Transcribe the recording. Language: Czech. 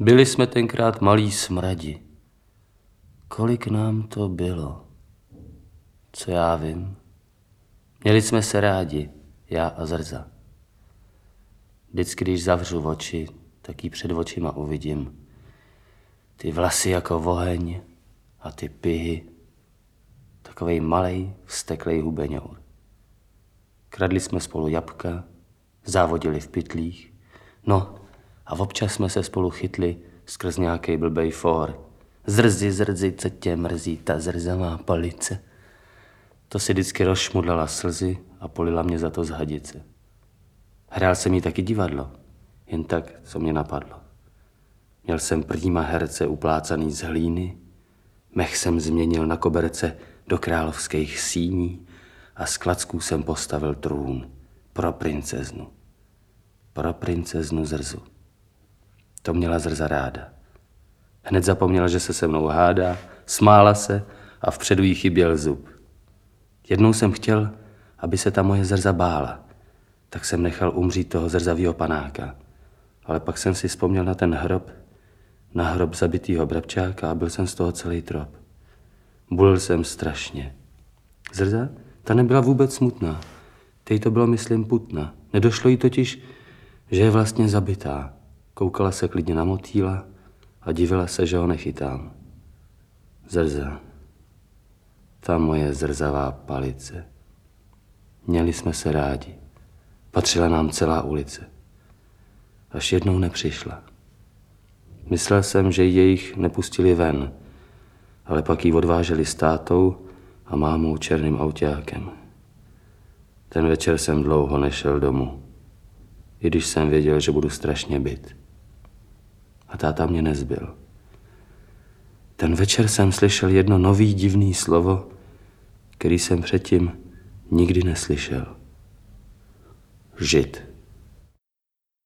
Byli jsme tenkrát malí smradi. Kolik nám to bylo? Co já vím. Měli jsme se rádi, já a Zrza. Vždycky, když zavřu oči, tak jí před očima uvidím. Ty vlasy jako oheň a ty pihy. Takovej malej, vzteklej hubeňour. Kradli jsme spolu jabka, závodili v pytlích. No a občas jsme se spolu chytli skrz nějakej blbej fór. Zrzi, co tě mrzí, ta zrzavá palice. To si vždycky rozšmudlala slzy a polila mě za to z hadice. Hrál jsem jí taky divadlo, jen tak, co mě napadlo. Měl jsem prýma herce uplácaný z hlíny, mech jsem změnil na koberce do královských síní a z klacků jsem postavil trůn pro princeznu Zrzu. To měla Zrza ráda. Hned zapomněla, že se mnou hádá, smála se a vpředu jí chyběl zub. Jednou jsem chtěl, aby se ta moje Zrza bála, tak jsem nechal umřít toho zrzavýho panáka. Ale pak jsem si vzpomněl na ten hrob, na hrob zabitýho brabčáka a byl jsem z toho celý trop. Bulil jsem strašně. Zrza? Ta nebyla vůbec smutná. Tej to bylo, myslím, putna. Nedošlo jí totiž, že je vlastně zabitá. Koukala se klidně na motýla a divila se, že ho nechytám. Zrza. Ta moje zrzavá palice. Měli jsme se rádi. Patřila nám celá ulice. Až jednou nepřišla. Myslel jsem, že jejich nepustili ven, ale pak ji odváželi s tátou a mámou černým autákem. Ten večer jsem dlouho nešel domů, i když jsem věděl, že budu strašně bit. A táta mě nezbyl. Ten večer jsem slyšel jedno nový divný slovo, který jsem předtím nikdy neslyšel. Žid.